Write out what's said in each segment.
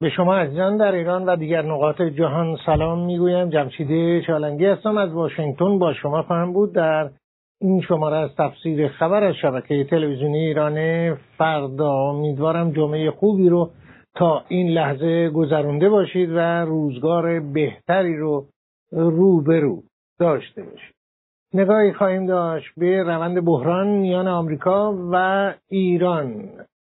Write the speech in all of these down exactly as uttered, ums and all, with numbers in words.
به شما عزیزان در ایران و دیگر نقاط جهان سلام میگویم. جمشید چالنگی هستم از واشنگتن. با شما خواهم بود در این شماره از تفسیر خبر از شبکه تلویزیونی ایران فردا. امیدوارم جمعه خوبی رو تا این لحظه گذرونده باشید و روزگار بهتری رو روبرو داشته باشید. نگاهی خواهیم داشت به روند بحران میان آمریکا و ایران.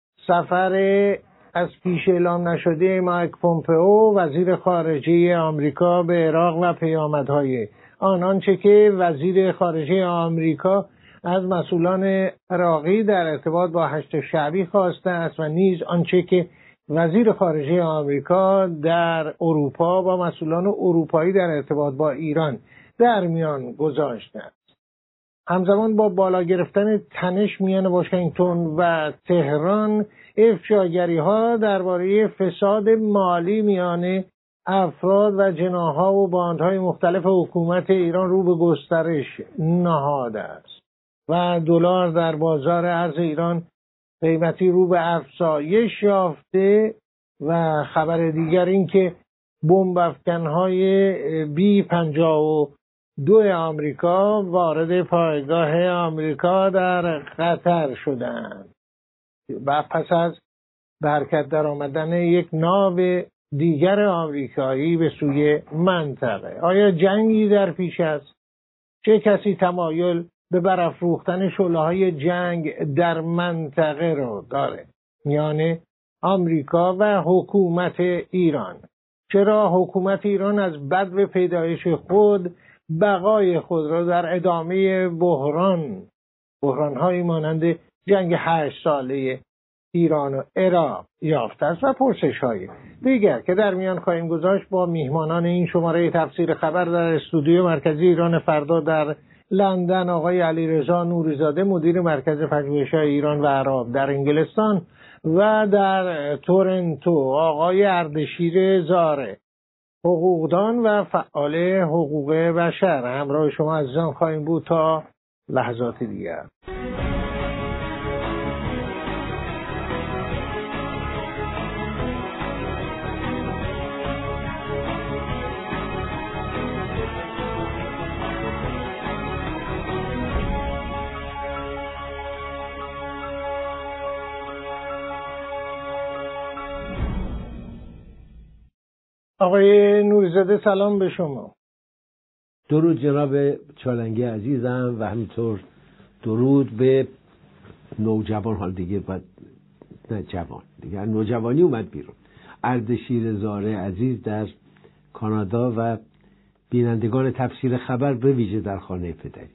سفر از پیش اعلام نشده مایک پومپئو وزیر خارجه آمریکا به عراق و پیامدهای آن، آنچه که وزیر خارجه آمریکا از مسئولان عراقی در ارتباط با هشت شعبی خواسته است و نیز آنچه که وزیر خارجه آمریکا در اروپا با مسئولان اروپایی در ارتباط با ایران در میان گذاشته است. همزمان با بالا گرفتن تنش میان واشنگتن و تهران، افشاگری ها درباره فساد مالی میان افراد و جناح‌ها و باندهای مختلف حکومت ایران رو به گسترش نهاده است و دلار در بازار ارز ایران قیمتی رو به افزایش یافته. و خبر دیگر این که بمب افکن‌های بی پنجاه و دو آمریکا وارد پایگاه آمریکا در قطر شدند و پس از به حرکت در آمدن یک ناو دیگر آمریکایی به سوی منطقه. آیا جنگی در پیش است؟ چه کسی تمایل به برافروختن شعله‌های جنگ در منطقه رو داره میان آمریکا و حکومت ایران؟ چرا حکومت ایران از بدو پیدایش خود بقای خود را در ادامه بحران بحران‌هایی مانند جنگ هشت ساله ایران و عراق یافته است و پرسش‌های دیگر که در میان خواهیم گذاشت با میهمانان این شماره تفسیر خبر در استودیو مرکزی ایران فردا در لندن، آقای علیرضا نوری‌زاده مدیر مرکز پژوهش‌های ایران و عرب در انگلستان و در تورنتو آقای اردشیر زاره حقوقدان و فعال حقوق بشر. همراه شما عزیزان خواهیم بود تا لحظات دیگر. آقای نوری‌زاده سلام به شما. درود جناب چالنگی عزیزم و همینطور درود به نوجوان. حال دیگه باید نه جوان دیگه نوجوانی اومد بیرون. اردشیر زاره عزیز در کانادا و بینندگان تفسیر خبر به ویژه در خانه پدری.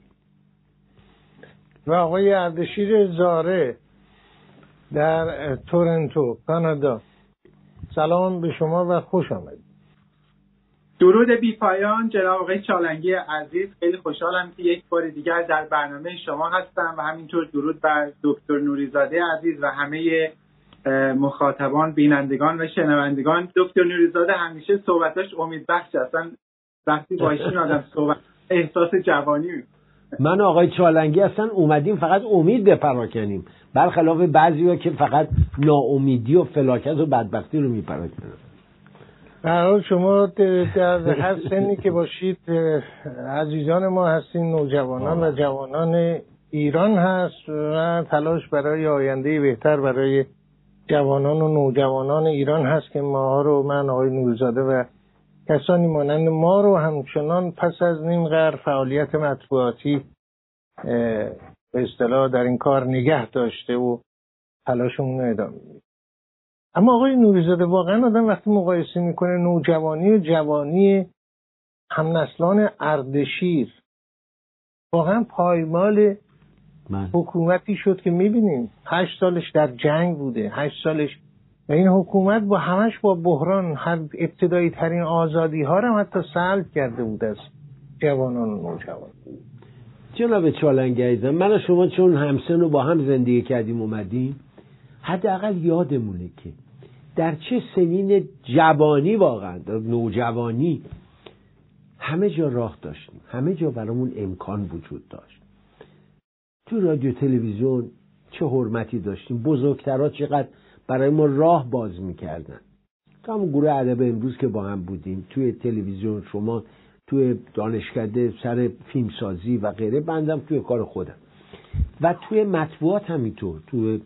و آقای اردشیر زاره در تورنتو کانادا سلام به شما و خوش آمدید. درود بی پایان جناب آقای چالنگی عزیز، خیلی خوشحالم که یک بار دیگر در برنامه شما هستم و همینطور درود بر دکتر نوری‌زاده عزیز و همه مخاطبان، بینندگان و شنوندگان. دکتر نوری‌زاده همیشه صحبتاش امیدبخش هستن، وقتی با ایشون آدم صحبت احساس جوانی می. من آقای چالنگی هستن اومدیم فقط امید بپراکنیم، برخلاف بعضیا که فقط ناامیدی و فلاکت و بدبختی رو میپراکنن. در حال شما در هر سنی که باشید عزیزان ما هستین، نوجوانان و جوانان ایران هست و تلاش برای آینده بهتر برای جوانان و نوجوانان ایران هست که ما رو، من آقای نوری‌زاده و کسانی مانند ما رو همچنان پس از نیم قرن فعالیت مطبوعاتی به اصطلاح در این کار نگه داشته و تلاشمون رو ادامه میده. اما آقای نوری‌زاده واقعا آدم وقتی مقایسه میکنه نوجوانی و جوانی همنسلان اردشیر، واقعا پایمال من. حکومتی شد که میبینیم هشت سالش در جنگ بوده، هشت سالش و این حکومت با همش با بحران هر ابتدایی ترین آزادی ها رو حتی سلب کرده بود از جوانان و نوجوان. جناب چالنگی عزیزم، من و شما چون همسن و با هم زندگی کردیم اومدیم، حداقل یادمونه که در چه سنین جوانی، واقعا در نوجوانی همه جا راه داشتیم، همه جا برامون امکان وجود داشت. تو رادیو تلویزیون چه حرمتی داشتیم، بزرگترها چقدر برای ما راه باز میکردن. همون گروه ادب امروز که با هم بودیم توی تلویزیون، شما توی دانشکده سر فیلمسازی و غیره، بندم توی کار خودم و توی مطبوعات همینطور، توی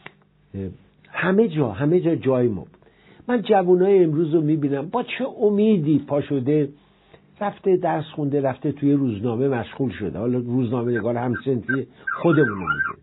همه جا همه جا جای ما. من جوانای امروز رو میبینم با چه امیدی پا شده رفته درس خونده، رفته توی روزنامه مشغول شده. حالا روزنامه نگار هم سنفی خودمون رو میگه،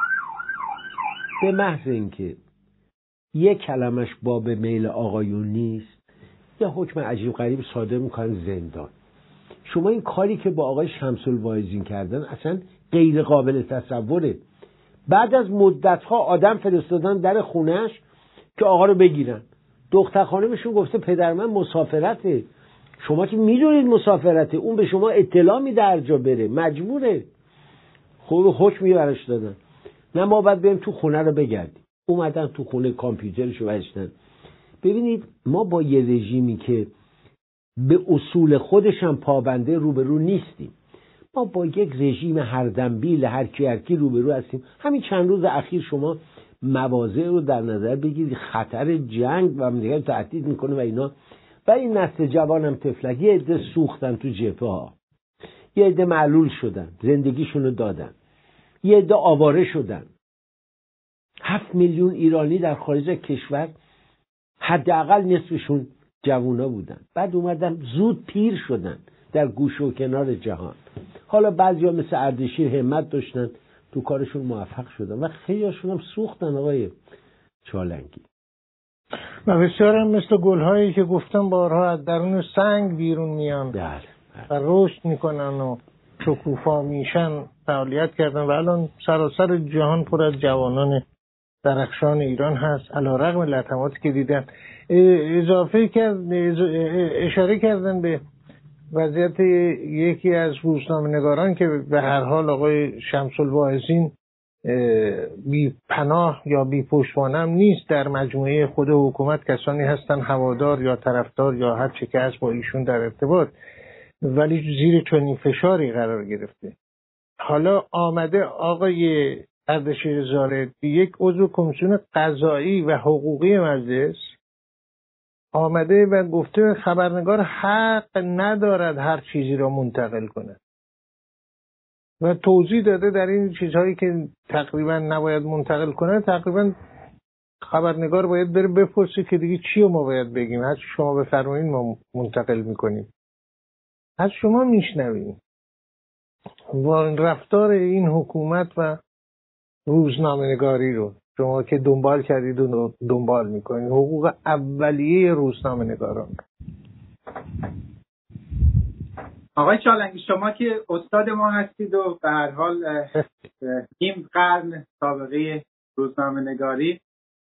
به محض اینکه یک کلمش باب میل آقایون نیست یه حکم عجیب غریب صادر میکنن زندان. شما این کاری که با آقای شمس الواعظین کردن اصلا غیر قابل تصوره. بعد از مدت‌ها آدم فرستادن در خونش که آقا رو بگیرن. دختر خانمشون گفته پدر من مسافرته. شما که میدونید مسافرته، اون به شما اطلاع میده هر جا بره، مجبوره. خب حکمی براش دادن، نه ما باید بریم تو خونه رو بگردیم. اومدن تو خونه کامپیوترشو بستن. ببینید ما با یه رژیمی که به اصول خودش هم پابنده روبرو نیستیم. ما با یک رژیم هردنبیل هر کی هر کی روبرو هستیم. همین چند روز اخیر شما مواضع رو در نظر بگیرید، خطر جنگ و همدیگر تهدید میکنه و اینا، و این نسل جوان هم تفلک یه عده سوختن تو جبهه ها، یه عده معلول شدن، زندگیشونو دادن، یه عده آواره شدن. هفت میلیون ایرانی در خارج کشور، حداقل نصفشون جوونا بودن، بعد اومدن زود پیر شدن در گوشه و کنار جهان. حالا بعضیا مثل اردشیر همت داشتن، تو کارشون موفق شدن و خیلیاشون هم سوختن آقای چالنگی. و بسیار هم مثل گل‌هایی که گفتم بارها از درون سنگ بیرون میان بله و رشد میکنن و شکوفا میشن، فعالیت کردن و الان سراسر جهان پر از جوانان درخشان ایران هست، علیرغم لطماتی که دیدن. اضافه کرد اشاره کردن به وضعیت یکی از روزنامه‌نگاران که به هر حال آقای شمس الواعظین بی پناه یا بی پشتوانه هم نیست. در مجموعه خود حکومت کسانی هستن هوادار یا طرفدار یا هر چه که هست با ایشون در ارتباط، ولی زیر چنین فشاری قرار گرفته. حالا آمده آقای اردشیر زارع، یک عضو کمیسیون قضایی و حقوقی مجلس، آمده و گفته خبرنگار حق ندارد هر چیزی را منتقل کند و توضیح داده در این چیزهایی که تقریبا نباید منتقل کنه. تقریبا خبرنگار باید بره بپرسه که دیگه چی رو ما باید بگیم، هر چی شما بفرمایید ما منتقل میکنیم، از شما میشنویم. و رفتار این حکومت و روزنامه‌نگاری رو شما که دنبال کردید و دنبال میکنید، حقوق اولیه روزنامه‌نگاران. آقای چالنگی، شما که استاد ما هستید و به هر حال نیم قرن سابقه روزنامه‌نگاری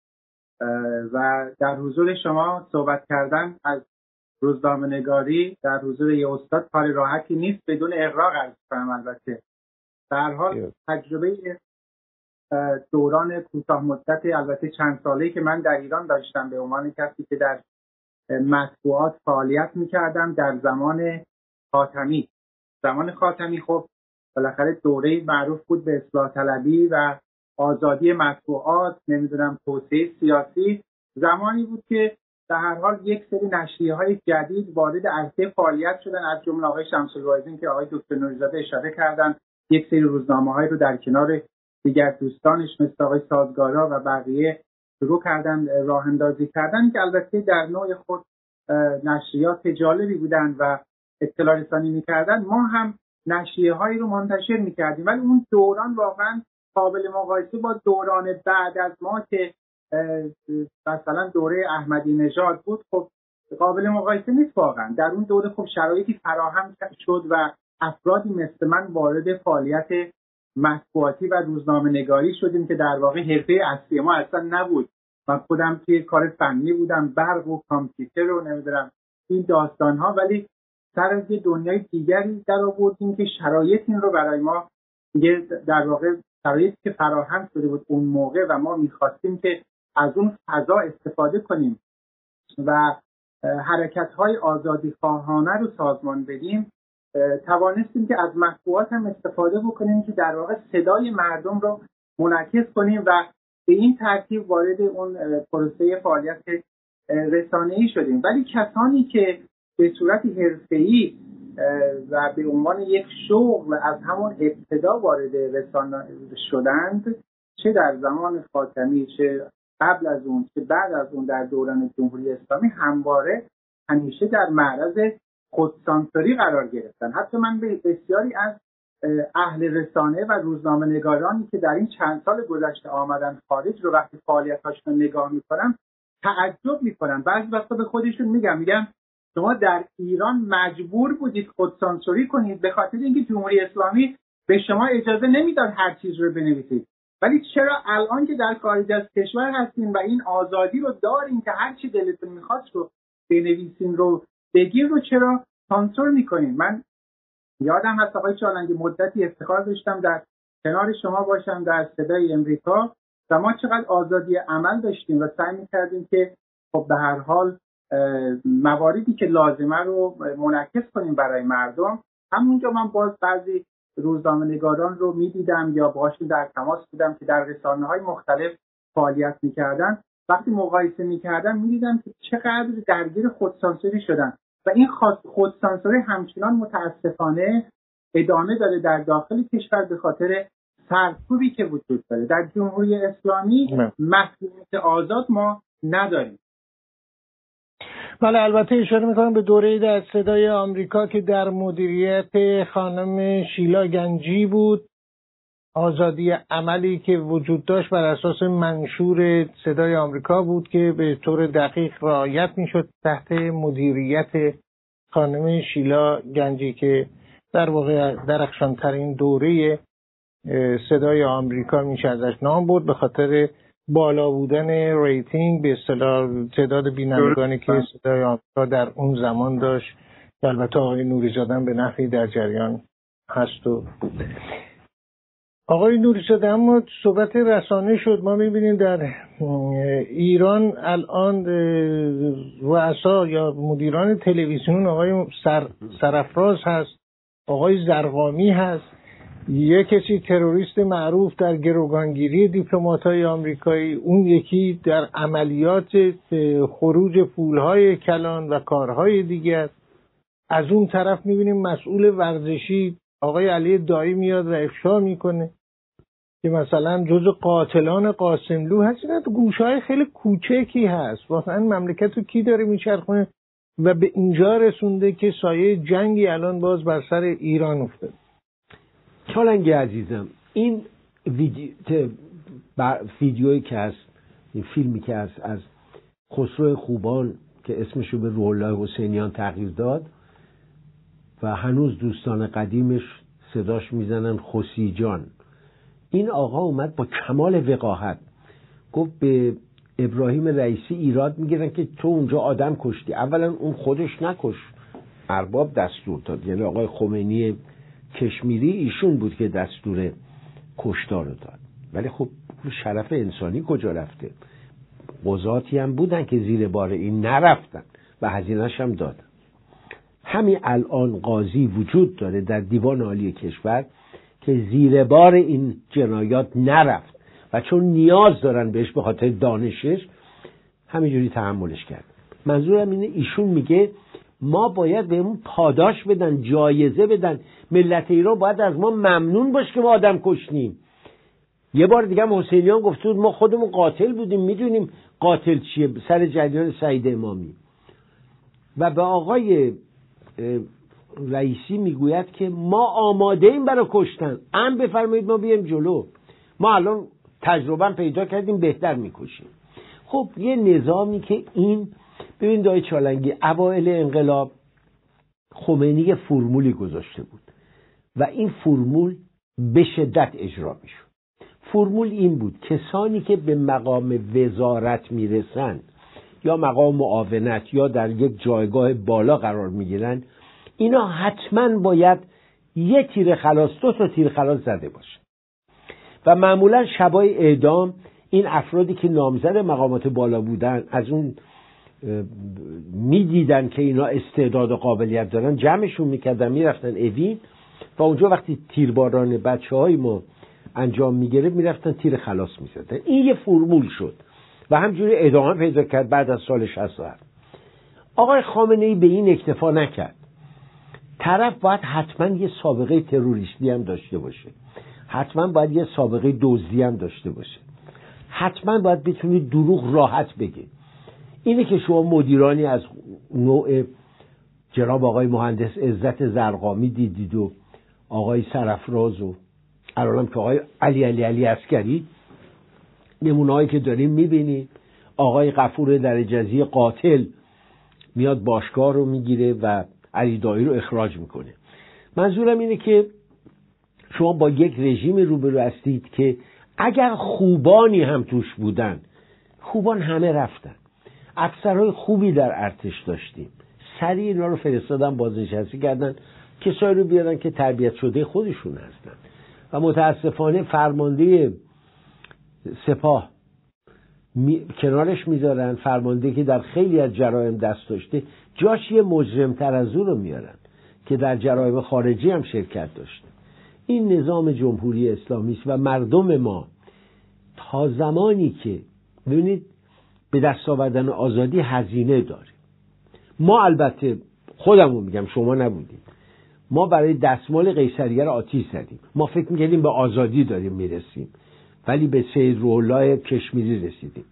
و در حضور شما صحبت کردن از روزنامه‌نگاری در حضور یه استاد کار راحتی نیست، بدون اغراق عرض کنم. البته به هر حال تجربه دوران کوتاه مدت البته چند ساله‌ای که من در ایران داشتم به عنوان کسی که در مطبوعات فعالیت می‌کردم در زمان خاتمی. زمان خاتمی خب بالاخره دوره معروف بود به اصلاح طلبی و آزادی مطبوعات، نمیدونم توسعه سیاسی. زمانی بود که در هر حال یک سری نشریه‌های جدید وارد عرصه فعالیت شدن، از جمله آقای شمس الواعظین که آقای دکتر نوری‌زاده اشاره کردن، یک سری روزنامه‌های رو در کنار دیگر دوستانش مثل آقای سازگارا و بقیه شروع کردن راه اندازی کردن که البته در نوع خود نشریات جالبی بودن و اطلاع رسانی می‌کردن. ما هم نشریه‌هایی رو منتشر می‌کردیم، ولی اون دوران واقعا قابل مقایسه با دوران بعد از ما که مثلا دوره احمدی نژاد بود خب قابل مقایسه نیست واقعا. در اون دوره خب شرایطی فراهم شد و افرادی مثل من وارد فعالیت مطبوعاتی و روزنامه‌نگاری شدیم که در واقع حرفه اصلی ما اصلا نبود. من خودم توی کار فنی بودم، برق و کامپیوتر رو نمیدونم این داستان‌ها، ولی سر از یه دنیای دیگری در آوردیم که شرایط این رو برای ما دیگه در واقع شرایطی که فراهم شده بود اون موقع و ما می‌خواستیم که از اون فضا استفاده کنیم و حرکت‌های آزادی‌خواهانه رو سازمان بدیم، توانستیم که از مطبوعات هم استفاده بکنیم که در واقع صدای مردم رو منعکس کنیم و به این ترتیب وارد اون پروسه فعالیت رسانه‌ای شدیم. ولی کسانی که به صورت حرفه‌ای و به عنوان یک شغل از همون ابتدا وارد رسانه شدند، چه در زمان خاتمی، چه قبل از اون، چه بعد از اون در دوران جمهوری اسلامی، همواره همیشه در معرض خودسانسوری قرار گرفتن. حتی من به بسیاری از اهل رسانه و روزنامه نگارانی که در این چند سال گذشته آمدن خارج رو وقتی فعالیتاشون رو نگاه میکنم تعجب میکنم. بعضی وقتا به خودشون میگم میگم شما در ایران مجبور بودید خودسانسوری کنید به خاطر اینکه جمهوری اسلامی به شما اجازه نمیداد هر چیز رو بنویسید، ولی چرا الان که در خارج از کشور هستین و این آزادی رو دارین که هر چی دلتون میخواد رو بنویسین رو بگیر رو چرا سانسور میکنین؟ من یادم هست آقای چالنگی مدتی افتخار داشتم در کنار شما باشم در صدای امریکا و ما چقدر آزادی عمل داشتیم و سعی میکردیم که خب به هر حال مواردی که لازمه رو منعکس کنیم برای مردم. همونجا من باز بعضی روزنامه نگاران رو میدیدم یا باهاشون در تماس بودم که در رسانه‌های مختلف فعالیت میکردن. وقتی مقایسه میکردم میدیدم که چقدر درگیر خودسانسوری شدن و این خودسانسوری همچنان متاسفانه ادامه داره در داخل کشور به خاطر سرکوبی که وجود داره. در جمهوری اسلامی مسئولیت آزاد ما نداریم. بله، البته اشاره میکنم به دوره در صدای آمریکا که در مدیریت خانم شیلا گنجی بود. آزادی عملی که وجود داشت بر اساس منشور صدای آمریکا بود که به طور دقیق رعایت میشد تحت مدیریت خانم شیلا گنجی که در واقع درخشانترین دوره صدای آمریکا میشه ازش نام برد به خاطر بالا بودن ریتینگ به اصطلاح تعداد بینندگانی که صدای آمریکا در اون زمان داشت. البته آقای نوری‌زاده به نحوی در جریان هست و بود. آقای نوری‌زاده، اما صحبت رسانه شد. ما میبینیم در ایران الان رؤسا یا مدیران تلویزیون آقای سر سرافراز هست، آقای زرقامی هست، یک کسی تروریست معروف در گروگانگیری دیپلمات‌های آمریکایی، اون یکی در عملیات خروج پولهای کلان و کارهای دیگر. از اون طرف میبینیم مسئول ورزشی آقای علی دایی میاد و افشا میکنه که مثلا جزو قاتلان قاسملو هست. اینا تو گوشه‌های خیلی کوچکی هست. واقعا مملکت رو کی داره میچرخونه و به اینجا رسونده که سایه جنگی الان باز بر سر ایران افتاد. چالنگی عزیزم، این ویدیو ویدیویی که هست، این فیلمی که هست از خسرو خوبان که اسمشو به روح الله حسینیان تغییر داد و هنوز دوستان قدیمش صداش میزنن خوسی جان. این آقا اومد با کمال وقاحت گفت به ابراهیم رئیسی ایراد میگیرن که تو اونجا آدم کشتی. اولا اون خودش نکش، ارباب دستور داد، یعنی آقای خمینی کشمیری ایشون بود که دستور کشتار رو داد. ولی خب شرف انسانی کجا رفته؟ قضاتی هم بودن که زیر بار این نرفتن و هزینه‌اش هم دادن. همین الان قاضی وجود داره در دیوان عالی کشور که زیر بار این جنایات نرفت و چون نیاز دارن بهش به خاطر دانشش همینجوری تحملش کرد. منظورم اینه ایشون میگه ما باید بهمون پاداش بدن، جایزه بدن، ملت ایران باید از ما ممنون باشه که ما آدم کشتیم. یه بار دیگه هم حسینیان گفت ما خودمون قاتل بودیم، میدونیم قاتل چیه، سر جریان سعید امامی. و به آقای رئیسی میگوید که ما آماده ایم برای کشتن، ام بفرمایید ما بیایم جلو، ما الان تجربه پیدا کردیم بهتر میکشیم. خب یه نظامی که این، ببین دایی چالنگی، اوائل انقلاب خمینی یه فرمولی گذاشته بود و این فرمول به شدت اجرا میشد. فرمول این بود کسانی که به مقام وزارت میرسن یا مقام معاونت یا در یک جایگاه بالا قرار میگیرن، اینا حتما باید یه تیر خلاص، دو تا تیر خلاص زده باشه و معمولا شبای اعدام این افرادی که نامزد مقامات بالا بودن از اون میدیدن که اینا استعداد و قابلیت دارن، جمعشون میکردن میرفتن اوین و اونجا وقتی تیرباران بچه های ما انجام میگرفت میرفتن تیر خلاص میزدن. این یه فرمول شد و همجوری ادامه پیدا کرد بعد از سال شصت و هفت. آقای خامنه‌ای به این اکتفا نکرد. طرف باید حتما یه سابقه تروریستی هم داشته باشه، حتما باید یه سابقه دزدی هم داشته باشه، حتما باید بتونی دروغ راحت بگه. اینه که شما مدیرانی از نوع جناب آقای مهندس عزت زرقامی دیدید و آقای سرفراز و الانم که آقای علی علی علی عسکری، نمونه‌هایی که داریم میبینید. آقای غفور درجزی قاتل میاد باشگاه رو میگیره و علی دایی رو اخراج میکنه. منظورم اینه که شما با یک رژیم روبرو هستید که اگر خوبانی هم توش بودن، خوبان همه رفتن، افسرهای خوبی در ارتش داشتیم، سریع اینا رو فرستادن بازنشسته کردن، کسایی رو بیارن که تربیت شده خودشون هستن و متاسفانه فرمانده سپاه می... کنارش میذارن، فرمانده که در خیلی از جرایم دست داشته جاش یه مجرم تر از او رو میارن که در جرایم خارجی هم شرکت داشته. این نظام جمهوری اسلامی است و مردم ما تا زمانی که ببینید به دست آوردن آزادی هزینه داره. ما البته خودمون میگم، شما نبودیم، ما برای دستمال قیصریه رو آتیش زدیم. ما فکر میکردیم به آزادی داریم میرسیم، ولی به سید روح‌الله کشمیری رسیدیم.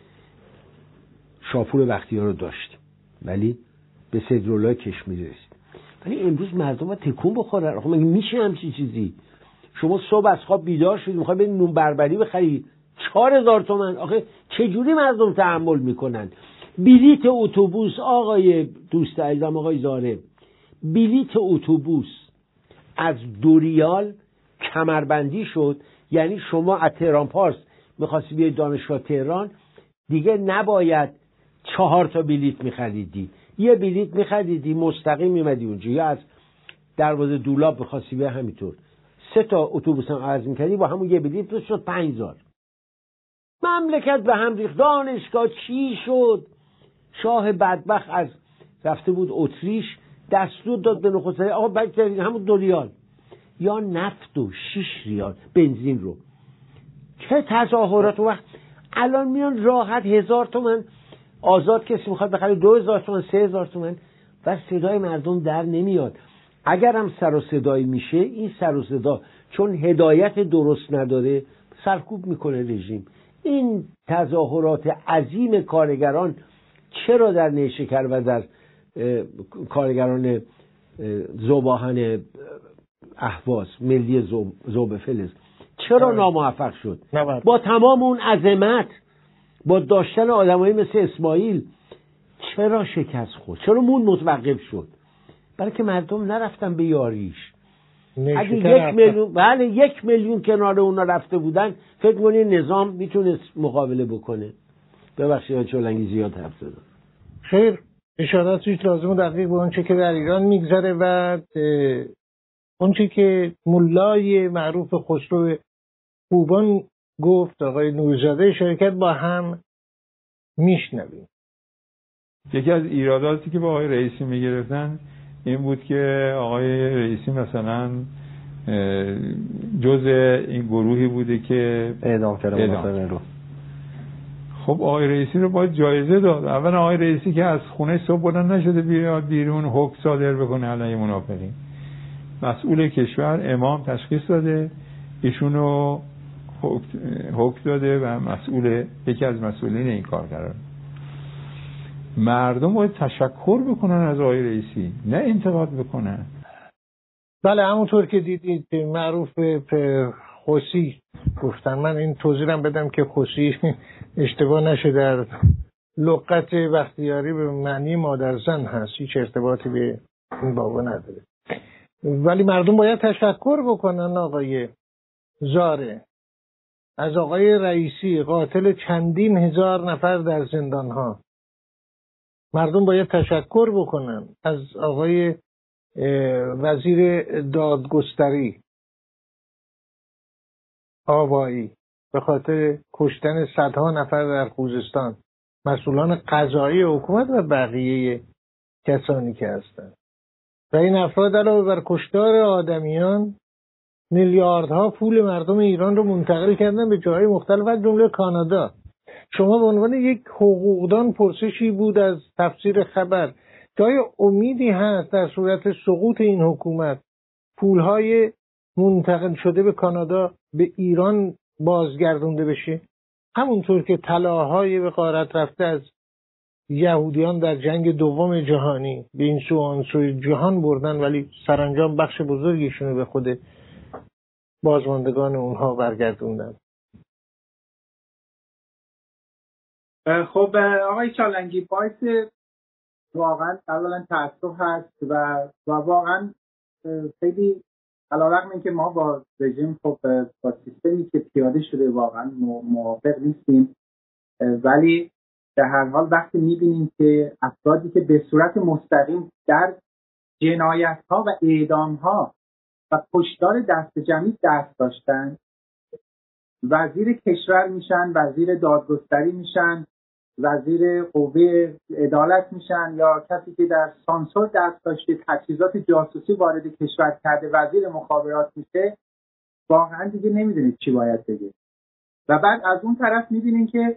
شاپور بختیار رو داشتیم ولی به سید روح‌الله کشمیری رسیدیم. ولی امروز مردم ها تکون بخورن. خب مگه میشه همچین چیزی؟ شما صبح از خواب بیدار شدید میخوای برید نون بربری بخری چهار هزار تومان. آخه چجوری مردم تحمل میکنن؟ بلیت اتوبوس، آقای دوست عزیزم آقای زاره، بلیت اتوبوس از دو ریال کمربندی شد. یعنی شما از تهران پارس میخواستی بیای دانشگاه تهران، دیگه نباید چهار تا بلیت میخریدی، یه بلیت میخریدی مستقیم میمدی اونجا، یا از دروازه دولاب میخواستی بیای همینطور سه تا اتوبوس هم عرض میکردی با همون یه بلیت تو شد پنج هزار. مملکت به هم ریخت. دانشگاه چی شد؟ شاه بدبخت از رفته بود اتریش دستور داد به نخست وزیر آقا باید همون دو ریال یا نفت و شیش ریال بنزین رو. چه تظاهرات! وقت الان میان راحت هزار تومن آزاد کسی میخواد بخره دو هزار تومن سه هزار تومن و صدای مردم در نمیاد. اگر هم سر و صدایی میشه، این سر و صدا چون هدایت درست نداره سرکوب میکنه رژیم. این تظاهرات عظیم کارگران چرا در نیشکر و در کارگران ذوباهن اهواز ملی ذوب فلز چرا ناموفق شد؟ نبرد. با تمام اون عظمت، با داشتن آدمایی مثل اسماعیل چرا شکست خورد؟ چرا مون متوقف شد؟ برای که مردم نرفتن به یاریش. اگه یک میلیون بله یک میلیون کنار اونا رفته بودن، فکر کنید نظام میتونست مقابله بکنه. ببخشید چولنگی زیاد حرف زدم. خیر، اشارات هیچ لازم و دقیق به اون چه که در ایران میگذره و اون چه که مولای معروف خسرو خوبان گفت آقای نوری‌زاده شرکت با هم میشنویم. یکی از ایراداتی که با آقای رئیسی میگرفتن این بود که آقای رئیسی مثلا جز این گروهی بوده که اعدام کرده رو. خب آقای رئیسی رو باید جایزه داد. اول آقای رئیسی که از خونه صبح بلند نشده بیاد بیرون حکم صادر بکنه علیه منافقین. مسئول کشور امام تشخیص داده، ایشونو حکم داده و مسئول یکی از مسئولین این کار قرار. مردم باید تشکر بکنن از آقای رئیسی، نه انتقاد بکنن. بله، همونطور که دیدید معروف به خوسی گفتن. من این توضیحم بدم که خوسی اشتباه نشه، در لغت بختیاری به معنی مادر زن هست، هیچ ارتباطی به این بابا نداره. ولی مردم باید تشکر بکنن آقای زاره از آقای رئیسی، قاتل چندین هزار نفر در زندان ها. مردم باید تشکر بکنن از آقای وزیر دادگستری آبایی به خاطر کشتن صدها نفر در خوزستان، مسئولان قضایی حکومت و بقیه کسانی که هستند. و این افراد علاوه بر کشتار آدمیان میلیاردها پول مردم ایران رو منتقل کردن به جاهای مختلف از جمله کانادا. شما به عنوان یک حقوقدان پرسشی بود از تفسیر خبر که آیا امیدی هست در صورت سقوط این حکومت پولهای منتقل شده به کانادا به ایران بازگردونده بشه، همونطور که طلاهای به غارت رفته از یهودیان در جنگ دوم جهانی به این سو آن سوی جهان بردن ولی سرانجام بخش بزرگیشون به خود بازماندگان اونها برگردوندن. خب آقای چالنگی، باعث واقعا اولا تأسف هست و و واقعا خیلی علیرغم اینکه ما با رژیم خب با سیستمی که پیاده شده واقعا موافق نیستیم، ولی در هر حال وقتی می‌بینیم که افرادی که به صورت مستقیم در جنایت‌ها و اعدام‌ها و کشتار دست جمعی دست داشتن وزیر کشور میشن، وزیر دادگستری میشن، وزیر قوه عدالت میشن، یا کسی که در سانسور دست داشته تجهیزات جاسوسی وارد کشور کرده وزیر مخابرات میشه، واقعا دیگه نمیدونید چی باید بگید. و بعد از اون طرف میبینین که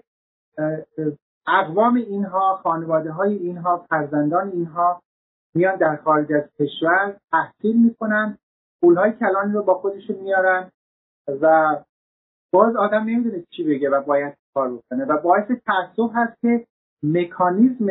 اقوام اینها، خانواده های اینها، فرزندان اینها میان در خارج از کشور تحصیل میکنن، پولهای کلانی رو با خودشون میارن و باز آدم نمیدونه چی بگه و باید کار بکنه و باعث تأسف هست که مکانیزم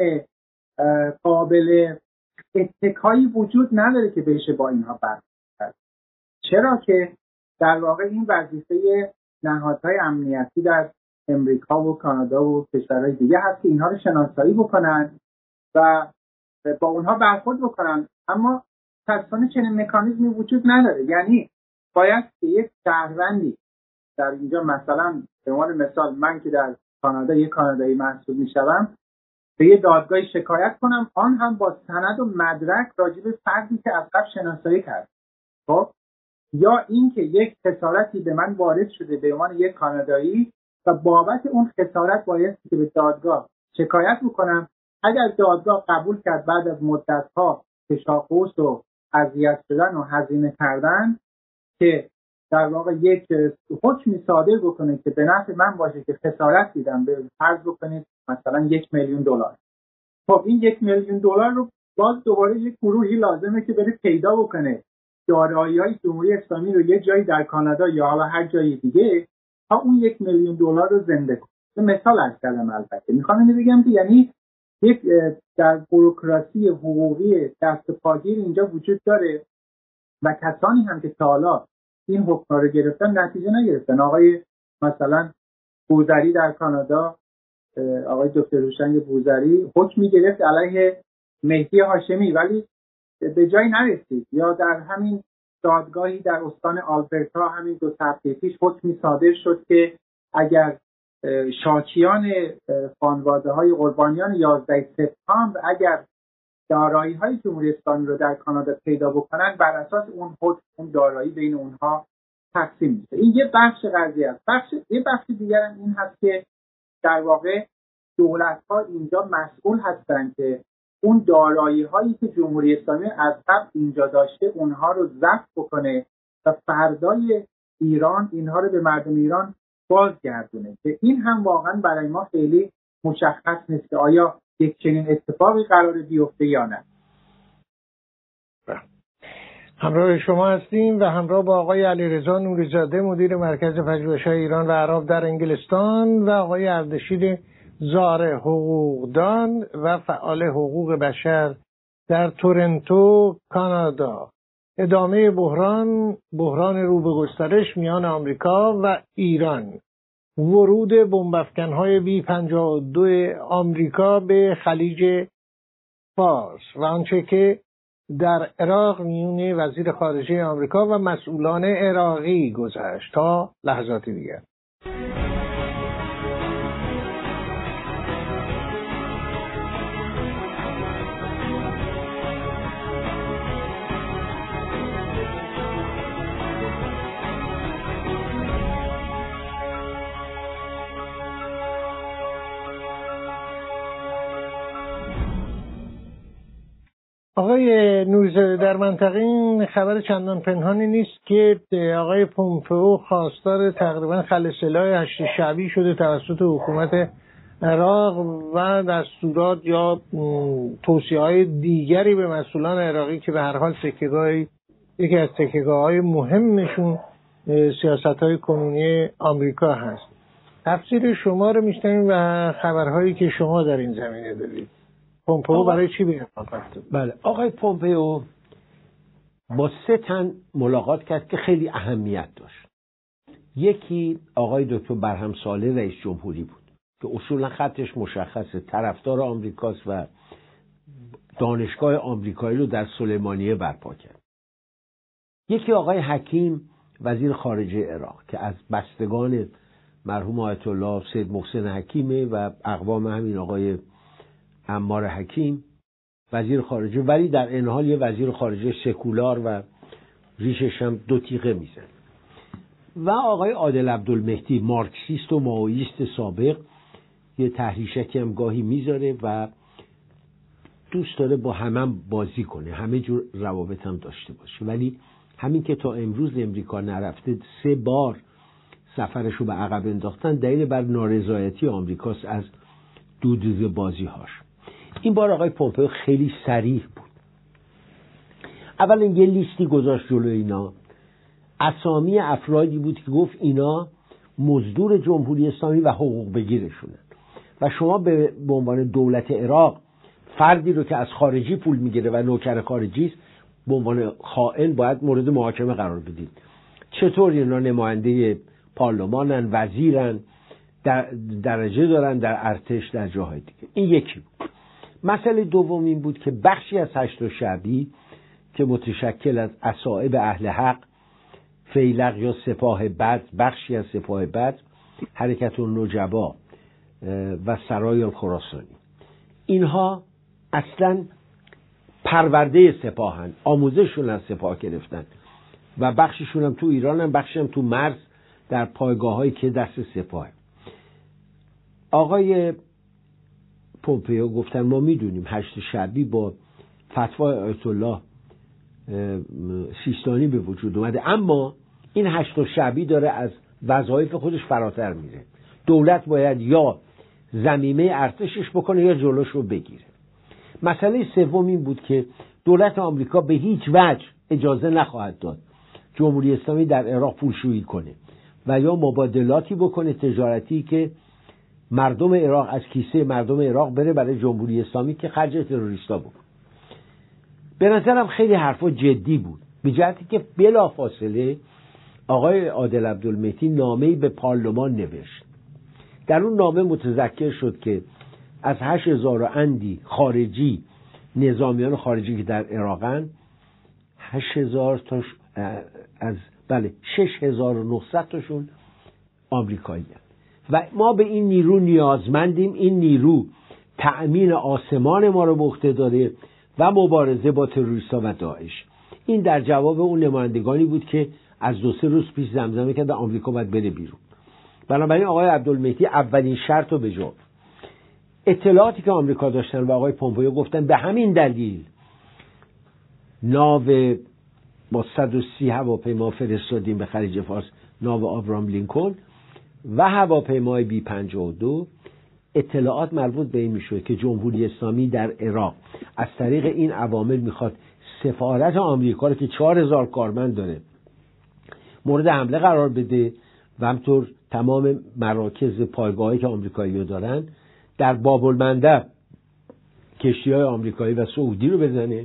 قابل اتکایی وجود نداره که بشه با اینها برخورد کرد. چرا که در واقع این وظیفه نهادهای امنیتی در امریکا و کانادا و کشورهای دیگه هست که اینها رو شناسایی بکنن و با اونها برخورد بکنن، اما متأسفانه چنین مکانیزمی وجود نداره. یعنی باید که یک شهروندی در اینجا، مثلا به عنوان مثال من که در کانادا یک کانادایی محسوب میشوم، به یه دادگاهی شکایت کنم، آن هم با سند و مدرک راجع به فردی که از قبل شناسایی کرد. خب یا اینکه یک خسارتی به من وارد شده به عنوان یک کانادایی و بابت اون خسارت باید که به دادگاه شکایت بکنم. اگر دادگاه قبول کرد بعد از مدت‌ها کشاقوس و اذیت شدن و هزینه کردن که در واقع یک حکمی صادر بکنه که به نفع من باشه که خسارت دیدم، به فرض بکنید مثلا یک میلیون دلار. خب این یک میلیون دلار رو باز دوباره یک گروهی لازمه که بره پیدا بکنه دارایی‌های جمهوری اسلامی رو یه جایی در کانادا یا حالا هر جای دیگه تا اون یک میلیون دلار رو زنده کنه. مثال از کلام البته میخوام اینو بگم که یعنی یک در بوروکراسی حقوقی دست پاگیر اینجا وجود داره و کسانی هم که تا حالا این حکم رو گرفتن نتیجه نگرفتن. آقای مثلا بوزری در کانادا، آقای دکتر روشنگ بوزری حکمی گرفت علیه مهدی هاشمی ولی به جایی نرسید. یا در همین دادگاهی در استان آلبرتا همین دو هفته پیش حکمی صادر شد که اگر شاکیان خانواده‌های قربانیان یازده سپتامبر اگر دارایی‌های جمهوری اسلامی رو در کانادا پیدا بکنن، بر اساس اون حکم اون دارایی بین اونها تقسیم میشه. این یه بخش قضیه است. بخش یه بخش دیگر هم این هست که در واقع دولت‌ها اینجا مسئول هستند که اون دارایی‌هایی که جمهوری اسلامی از قبل اینجا داشته اونها رو ضبط بکنه و فردای ایران اینها رو به مردم ایران بازگردونه، که این هم واقعا برای ما خیلی مشخص نیست که آیا یک چنین اتفاقی قراره بیفته یا نه. همراه شما هستیم و همراه با آقای علیرضا نوری‌زاده مدیر مرکز پژوهش‌های ایران و عرب در انگلستان و آقای اردشیر زاره حقوقدان و فعال حقوق بشر در تورنتو کانادا. ادامه بحران بحران رو به گسترش میان آمریکا و ایران، ورود بمب‌افکن‌های بی پنجاه و دو آمریکا به خلیج فارس و آنچه که در عراق میون وزیر خارجه آمریکا و مسئولان عراقی گذشت. تا لحظات دیگر. آقای نوری‌زاده، در منطقه این خبر چندان پنهانی نیست که آقای پومپئو خواستار تقریبا خلع سلاح هشت شعبی شده توسط حکومت عراق و دستورات یا توصیه‌های دیگری به مسئولان عراقی که به هر حال تکیه‌گاهی یکی از تکیه‌گاه‌های مهمشون سیاست‌های کنونی آمریکا هست. تفسیر شما رو میشنویم و خبرهایی که شما در این زمینه دارید. پومپئو برای چی به ایران رفت؟ بله، آقای پومپئو با سه تن ملاقات کرد که خیلی اهمیت داشت. یکی آقای دکتر برهم صالح رئیس جمهوری بود که اصولا خطش مشخصه، طرفدار آمریکاست و دانشگاه آمریکایی رو در سلیمانیه برپا کرد. یکی آقای حکیم وزیر خارجه عراق که از بستگان مرحوم آیت الله سید محسن حکیمه و اقوام همین آقای عمار حکیم وزیر خارجه، ولی در این حال یه وزیر خارجه سکولار و ریشش هم دو تیغه میزن. و آقای عادل عبدالمهدی مارکسیست و مائویست سابق، یه تحریشکی هم گاهی میذاره و دوست داره با همه بازی کنه، همه جور روابط هم داشته باشه. ولی همین که تا امروز امریکا نرفته، سه بار سفرش رو به عقب انداختن، دلیل بر نارضایتی آمریکاست از دودوز بازی هاش. این بار آقای پومپئو خیلی صریح بود. اولا یه لیستی گذاشت جلو اینا، اسامی افرادی بود که گفت اینا مزدور جمهوری اسلامی و حقوق بگیرشونن و شما به عنوان دولت عراق فردی رو که از خارجی پول میگیره و نوکر خارجی است به عنوان خائن باید مورد محاکمه قرار بدید. چطور اینا نماینده پارلمانن، وزیرن، در درجه دارن در ارتش، در جاهای دیگه؟ این یکی بود. مسئله دوم این بود که بخشی از هشت شعبی که متشکل از اصائب اهل حق، فیلق یا سپاه بدر، بخشی از سپاه بدر، حرکت النجبا و سرای الخراسانی، اینها اصلا پرورده سپاهن، آموزششون از سپاه گرفتن و بخششون هم تو ایران هم، بخشی هم تو مرز در پایگاه هایی که دست سپاه. آقای پومپئو گفتن ما میدونیم هشت شعبی با فتوای آیت الله سیستانی به وجود اومده، اما این هشت شعبی داره از وظایف خودش فراتر میره. دولت باید یا ضمیمه ارتشش بکنه یا جلوش رو بگیره. مسئله سوم این بود که دولت آمریکا به هیچ وجه اجازه نخواهد داد جمهوری اسلامی در عراق پولشویی کنه و یا مبادلاتی بکنه تجارتی که مردم عراق از کیسه مردم عراق بره برای جمهوری اسلامی که خرج تروریستا بود. به نظرم خیلی حرفا جدی بود، به جهتی که بلافاصله آقای عادل عبدالمهدی نامه‌ای به پارلمان نوشت. در اون نامه متذکر شد که از هشت هزار و اندی خارجی، نظامیان خارجی که در عراقن، هشت هزار تاش از بله شش هزار و نهصد تاشون آمریکایی هستند و ما به این نیرو نیازمندیم. این نیرو تأمین آسمان ما رو به عهده داره و مبارزه با تروریستا و داعش. این در جواب اون نمایندگانی بود که از دو سه روز پیش زمزمه کردن آمریکا باید بره بیرون. بنابراین آقای عبدالمهدی اولین شرط رو به جا. اطلاعاتی که آمریکا داشتن و آقای پومپئو گفتن به همین دلیل ناو با صد و سی هواپیما فرستادیم به خلیج فارس، ناو آبرام لینکلن و هواپیمای بی پنجاه و دو. اطلاعات مربوط به این میشه که جمهوری اسلامی در عراق از طریق این عوامل میخواد سفارت آمریکا رو که چهار هزار کارمند داره مورد حمله قرار بده و همطور تمام مراکز پایگاهی که آمریکایی‌ها دارن در باب المندب کشتی‌های آمریکایی و سعودی رو بزنه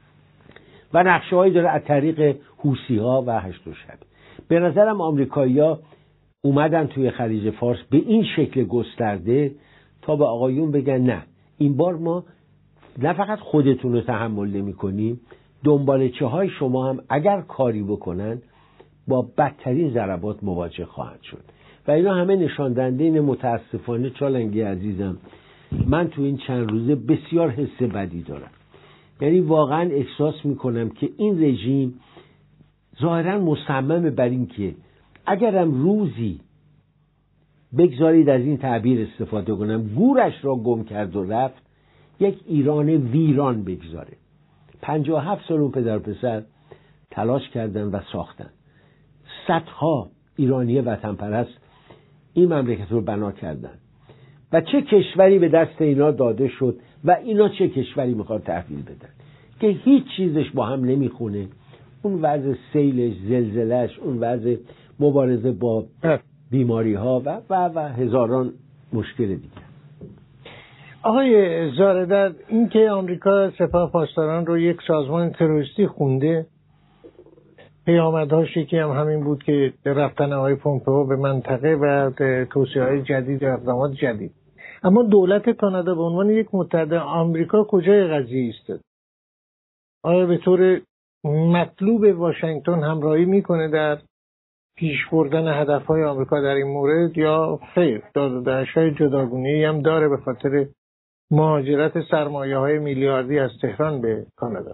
و نقشه‌هایی داره از طریق حوثی‌ها و هشت و شب. به نظرم آمریکایی‌ها اومدن توی خلیج فارس به این شکل گسترده تا به آقایون بگن نه، این بار ما نه فقط خودتون رو تحمل نمی کنیم، دنبالچه های شما هم اگر کاری بکنن با بدترین ضربات مواجه خواهند شد. و اینا همه نشان دهنده اینه. متاسفانه چالنگی عزیزم، من تو این چند روزه بسیار حس بدی دارم. یعنی واقعا احساس میکنم که این رژیم ظاهرا مصمم بر این که اگرم روزی بگذارید از این تعبیر استفاده کنم گورش را گم کرد و رفت، یک ایران ویران بگذاره. پنجاه و هفت سال اون پدر پسر تلاش کردن و ساختن. صدها ایرانی وطن پرست این مملکت رو بنا کردن و چه کشوری به دست اینا داده شد و اینا چه کشوری میخواد تحویل بدن که هیچ چیزش با هم نمیخونه. اون وضع سیلش، زلزلهش، اون وضع مبارزه با بیماری ها و و و هزاران مشکل دیگه. آقای زارعدر، این که آمریکا سپاه پاسداران رو یک سازمان تروریستی خونده، پیامدهاش یکی هم همین بود که رفتن آقای پومپئو به منطقه و توصیه‌های جدید و اقدامات جدید. اما دولت کانادا به عنوان یک متحد آمریکا کجای قضیه ایستاد؟ آیا به طور مطلوب واشنگتن همراهی میکنه در پیش بردن هدفهای آمریکا در این مورد یا خیر داد و دهش‌های جداگونه‌ای هم داره به خاطر مهاجرت سرمایه‌های میلیاردی از تهران به کانادا؟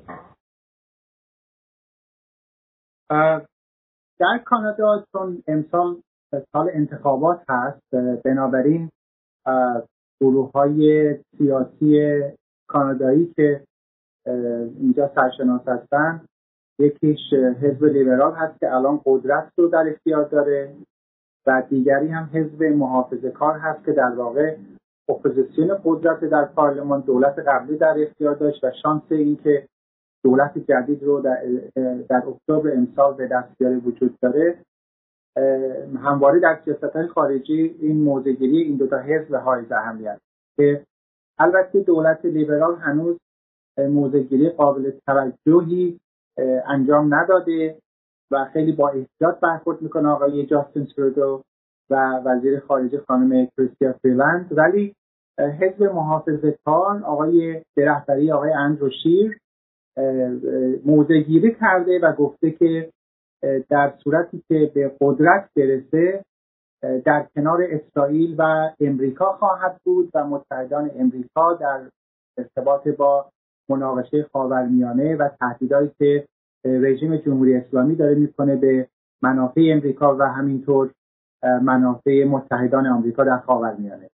در کانادا چون امسال سال انتخابات هست، بنابراین گروه‌های سیاسی کانادایی که اینجا سرشناس هستن، یکیش حزب لیبرال هست که الان قدرت رو در اختیار داره و دیگری هم حزب محافظه‌کار هست که در واقع اپوزیسیون قدرت در پارلمان دولت قبلی در اختیار داشت و شانس این که دولت جدید رو در, در اکتبر امسال به دست بیاره وجود داره. همواره در سیاست‌های خارجی این موضع‌گیری این دو تا حزب حائز اهمیت که البته دولت لیبرال هنوز موضع‌گیری قابل توجهی انجام نداده و خیلی با احتیاط برخورد میکنه آقای جاستین ترودو و وزیر خارجه خانم کریستیا فریلند، ولی حزب محافظه‌کار آقای به رهبری آقای اندرو شیر موضع‌گیری کرده و گفته که در صورتی که به قدرت برسه در کنار اسرائیل و امریکا خواهد بود و متحدان امریکا در ارتباط با مناقشه خاورمیانه و تهدیداتی که رژیم جمهوری اسلامی داره میکنه به منافع امریکا و همینطور منافع متحدان آمریکا در خاورمیانه.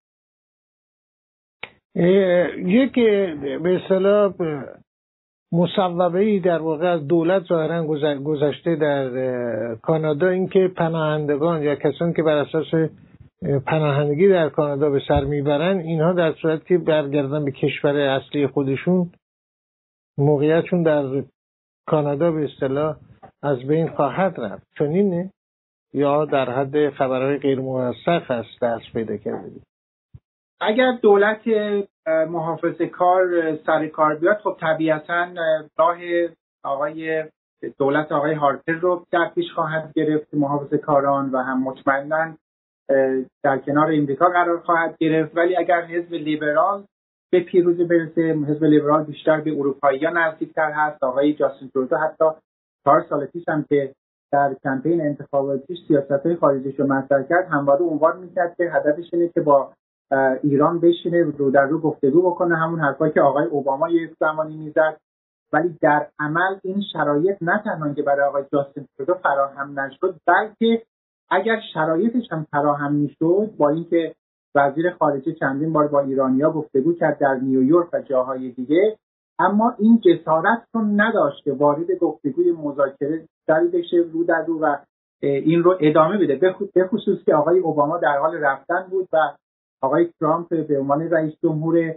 یک به اصطلاح مصوبه‌ای در واقع از دولت ظاهرا گذشته در کانادا، اینکه پناهندگان یا کسانی که بر اساس پناهندگی در کانادا به سر میبرن، اینها در صورتی که برگردن به کشور اصلی خودشون موقعیتشون در کانادا به اصطلاح از بین خواهد رفت. چنینه یا در حد خبرهای غیر موثق است دست پیدا کرده؟ اگر دولت محافظه‌کار سر کار بیاد، خب طبیعتاً راه آقای دولت آقای هارپر رو در پیش خواهد گرفت محافظه‌کاران و هم مطمئناً در کنار امریکا قرار خواهد گرفت. ولی اگر حزب لیبرال به پیروزی برسه، حزب لیبرال بیشتر به اروپایی‌ها نزدیکتر هست. آقای جاستین ترودو حتی چهار سال پیش هم که در کمپین انتخاباتیش سیاست‌های خارجیش رو مطرح کرد، همواره عنوان می‌کرد که هدفش اینه که با ایران بشینه رو در رو گفتگو بکنه، همون حرفایی که آقای اوباما یک زمانی میزد. ولی در عمل این شرایط نه تنها که برای آقای جاستین ترودو فراهم نشد، بلکه اگر شرایطش هم فراهم میشد، با اینکه وزیر خارجه چندین بار با ایرانی‌ها گفتگو کرد در نیویورک و جاهای دیگه، اما این جسارت رو نداشت که وارد گفتگوی مذاکره سری بشه رو در رو و این رو ادامه بده، به خصوص که آقای اوباما در حال رفتن بود و آقای ترامپ به عنوان رئیس جمهور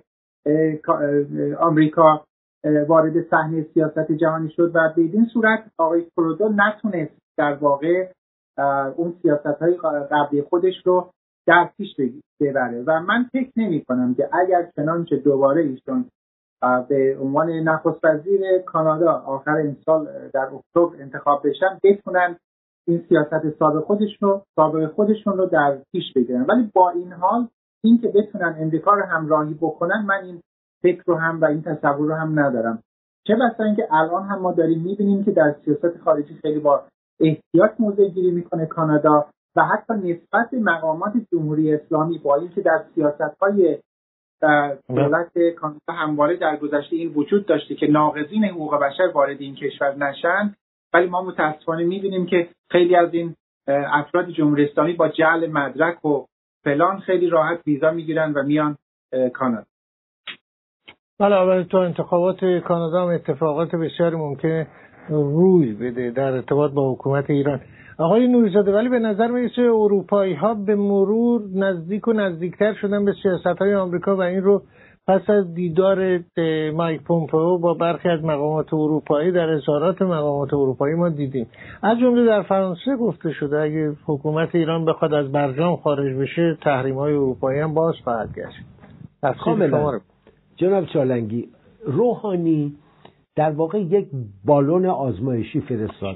آمریکا وارد صحنه سیاست جهانی شد و به این صورت آقای ترودو نتونست در واقع اون سیاست‌های قبلی خودش رو در پیش ببره و من فکر نمی‌کنم که اگر چنانچه دوباره ایشون به عنوان نخست وزیر کانادا آخر این سال در اکتبر انتخاب بشن، بتونن این سیاست سابق خودشون رو سابق خودشون رو در پیش بگیرن. ولی با این حال این که بتونن امریکا رو همراهی بکنن، من این فکر رو هم و این تصور رو هم ندارم. چه بسا اینکه الان هم ما داریم می‌بینیم که در سیاست خارجی خیلی با احتیاط موضع گیری میکنه کانادا و حتی نسبت به مقامات جمهوری اسلامی، با اینکه در سیاست‌های دولت کانادا همواره در گذشته این وجود داشته که ناقضین حقوق بشر وارد این کشور نشن، ولی ما متأسفانه می‌بینیم که خیلی از این افراد جمهوری اسلامی با جعل مدرک و فلان خیلی راحت ویزا میگیرن و میان کانادا. علاوه تو انتخابات کانادا هم اتفاقات بسیاری ممکنه روی بده در ارتباط با حکومت ایران. آقای نوریزاده، ولی به نظر میرسه اروپایی ها به مرور نزدیک و نزدیکتر شدن به سیاست های آمریکا و این رو پس از دیدار مایک پومپئو با برخی از مقامات اروپایی در اظهارات مقامات اروپایی ما دیدیم. از جمله در فرانسه گفته شده اگه حکومت ایران بخواد از برجام خارج بشه تحریم های اروپایی هم باز خواهد گشت. کاملا جناب چالنگی، روحانی در واقع یک بالون آزمایشی فرستاد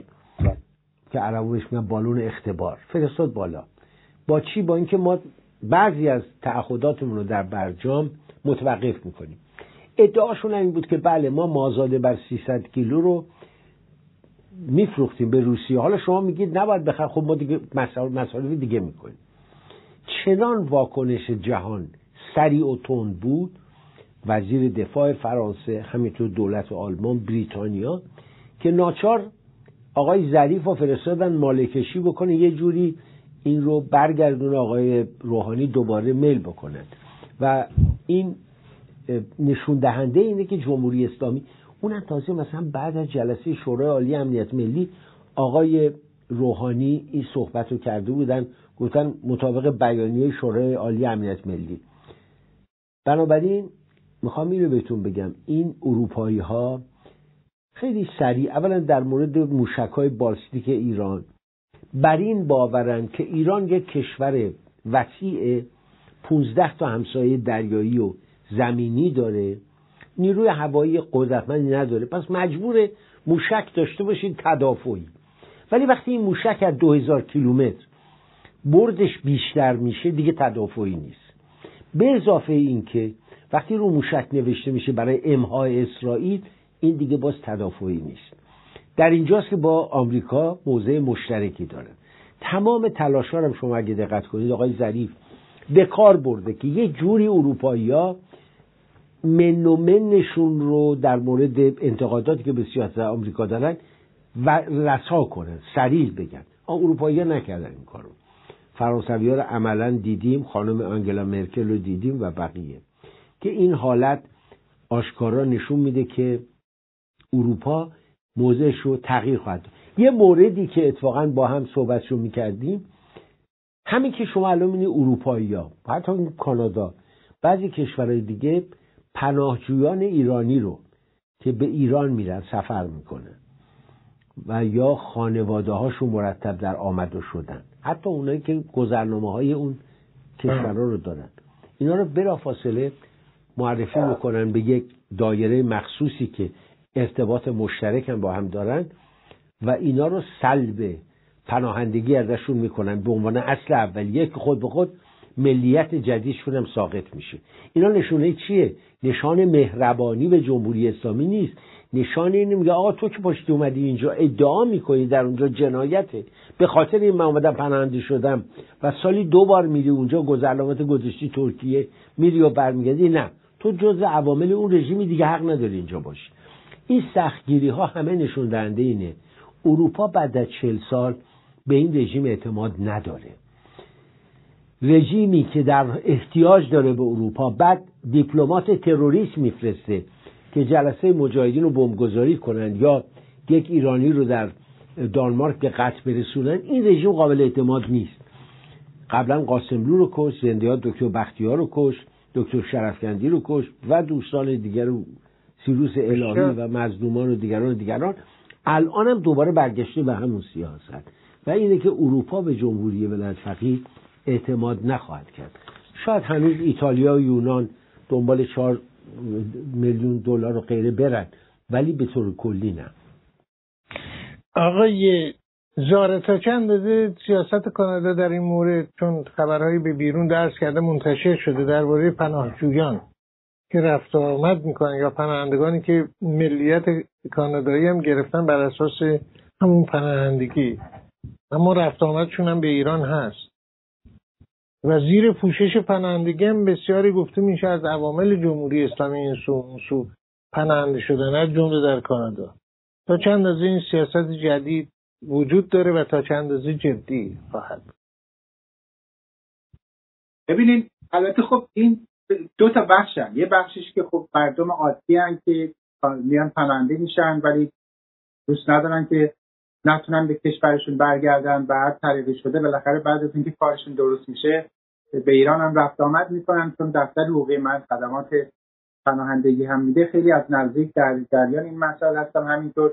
که عربو بهش میگن بالون اختبار، فرستاد بالا. با چی؟ با اینکه ما بعضی از تعهداتمون رو در برجام متوقف میکنیم. ادعاشون این بود که بله ما مازاده بر سیصد کیلو رو میفروختیم به روسیه، حالا شما میگید نباید بخر، خب ما دیگه مصارف دیگه میکنیم. چنان واکنش جهان سریع و تند بود، وزیر دفاع فرانسه، همینطور دولت آلمان، بریتانیا، که ناچار آقای ظریف رو فرستادن مالکشی بکنه یه جوری این رو برگردون آقای روحانی دوباره میل بکنن. و این نشون دهنده اینه که جمهوری اسلامی، اونم تازه مثلا بعد از جلسه شورای عالی امنیت ملی آقای روحانی این صحبت رو کرده بودن، گفتن مطابق بیانیه شورای عالی امنیت ملی. بنابراین میخوام این رو بهتون بگم، این اروپایی ها خیلی سریع اولا در مورد موشک‌های بالستیک ایران بر این باورن که ایران یک کشور وسیع پونزده تا همسایه دریایی و زمینی داره، نیروی هوایی قدرتمندی نداره، پس مجبور موشک داشته باشید تدافعی. ولی وقتی این موشک از دو هزار کیلومتر بردش بیشتر میشه دیگه تدافعی نیست. به اضافه این که وقتی رو موشک نوشته میشه برای امهای اسرائیل، این دیگه باز تدافعی نیست. در اینجاست که با آمریکا موضع مشترکی داره. تمام تلاش‌ها رو شما اگه دقت کنید آقای ظریف به کار برده که یه جوری اروپایی‌ها من و منشون رو در مورد انتقاداتی که به سیاست آمریکا دارن و رسا کنن، سریع بگن. اروپایی‌ها نکردن این کارو. فرانسوی‌ها رو عملاً دیدیم، خانم آنگلا مرکل رو دیدیم و بقیه، که این حالت آشکارا نشون میده که اروپا موضعش رو تغییر خواهد داد. یه موردی که اتفاقاً با هم صحبتشو میکردیم، همین که شما الان می‌بینید اروپایی‌ها، حتی کانادا، بعضی کشورهای دیگه پناهجویان ایرانی رو که به ایران میرن سفر میکنن و یا خانواده هاشون مرتب در آمد و شدن، حتی اونایی که گذرنامه های اون کشورها رو دارن، اینا رو بلافاصله معرفی میکنن به یک دایره مخصوصی که ارتباط مشترک هم با هم دارن و اینا رو سلب پناهندگی ازشون میکنن به عنوان اصل اولیه که خود به خود ملیت جدیدشون هم ساقط میشه. اینا نشونه چیه؟ نشان مهربانی به جمهوری اسلامی نیست، نشان اینه میگه آقا تو که پاشتی اومدی اینجا ادعا میکنی در اونجا جنایته، به خاطر این من اومدم پناهنده شدم و سالی دو بار میری اونجا، گذرنامه‌ت گذاشتی ترکیه، میری و برمیگردی، نه تو جزء عوامل اون رژیمی دیگه حق نداری اینجا باشی. این سختگیری ها همه نشون دهنده اینه اروپا بعد از چهل سال به این رژیم اعتماد نداره. رژیمی که در احتیاج داره به اروپا، بعد دیپلمات تروریست میفرسته که جلسه مجاهدین رو بمبگذاری کنن یا یک ایرانی رو در دانمارک به قتل برسونن، این رژیم قابل اعتماد نیست. قبلا قاسملو رو کش، زندیات دکتر بختیار رو کش، دکتر شرفکندی رو کش و دوستان دیگر رو، سیروس الهی و مظلومان و دیگران و دیگران. الان هم دوباره برگشته به همون سیاست و اینه که اروپا به جمهوری ولایت فقیه اعتماد نخواهد کرد. شاید هنوز ایتالیا و یونان دنبال چهار میلیون دلار و غیره برن، ولی به طور کلی نه. آقای زاره تا چند اندازه سیاست کانادا در این مورد، چون خبرهایی به بیرون درس کرده منتشر شده درباره پناهجویان که رفت و آمد میکنن یا پناهندگانی که ملیت کانادایی هم گرفتن بر اساس همون پناهندگی، اما رفت و آمدشون هم به ایران هست و زیر پوشش پناهندگی هم بسیاری گفته میشه از عوامل جمهوری اسلامی این سو اون سو پناهنده شدن، از جمله در کانادا. تا چند اندازه این سیاست جدید وجود داره و تا چند اندازه جدی خواهد؟ ببینید البته خب این دو تا بخشن. یه بخشش که خب مردم عادی هستن که میان پناهنده میشن ولی دوست ندارن که نتونن به کشورشون برگردن و هر طریقی شده بالاخره بعد از اینکه کارشون درست میشه به ایران هم رفت آمد میکنن، چون دفتر حقوقی من خدمات پناهندگی هم میده. خیلی از نزدیک در جریان این مسائل هستم. همینطور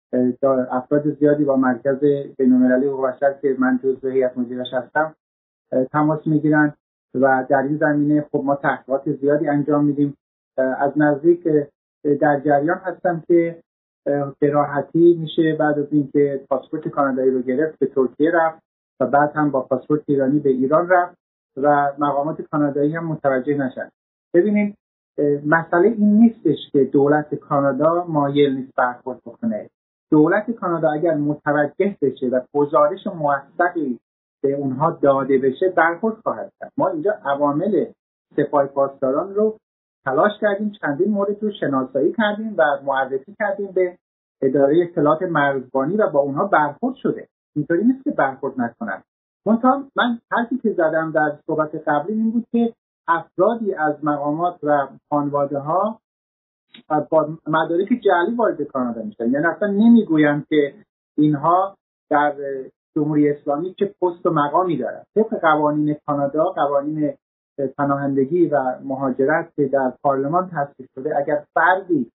افراد زیادی با مرکز بین‌المللی حقوق بشر که من جزو هیئت مدیرش هستم تماس میگیرن و در این زمینه خب ما تحقیقات زیادی انجام میدیم. از نزدیک در جریان هستم که به راحتی میشه بعد از اینکه پاسپورت کانادایی رو گرفت به ترکیه رفت و بعد هم با پاسپورت ایرانی به ایران رفت و مقامات کانادایی هم متوجه نشن. ببینید مسئله این نیستش که دولت کانادا مایل نیست برخورد بکنه. دولت کانادا اگر متوجه بشه و گزارش موثقی به اونها داده بشه برخورد خواهد کرد. ما اینجا عوامل سپاه پاسداران رو تلاش کردیم، چندین مورد رو شناسایی کردیم و معرفی کردیم به اداره اطلاعات مرزبانی و با اونها برخورد شده. اینطوری نیست که برخورد نکنن. منتها من حرفی که زدم در صحبت قبلی این بود که افرادی از مقامات و خانواده ها با مدارک جعلی وارد کانادا میشن، یعنی اصلا نمیگویند که اینها در جمهوری اسلامی چه پست و مقامی دارند. طبق قوانین کانادا، قوانین پناهندگی و مهاجرت که در پارلمان تصویب شده، اگر فردی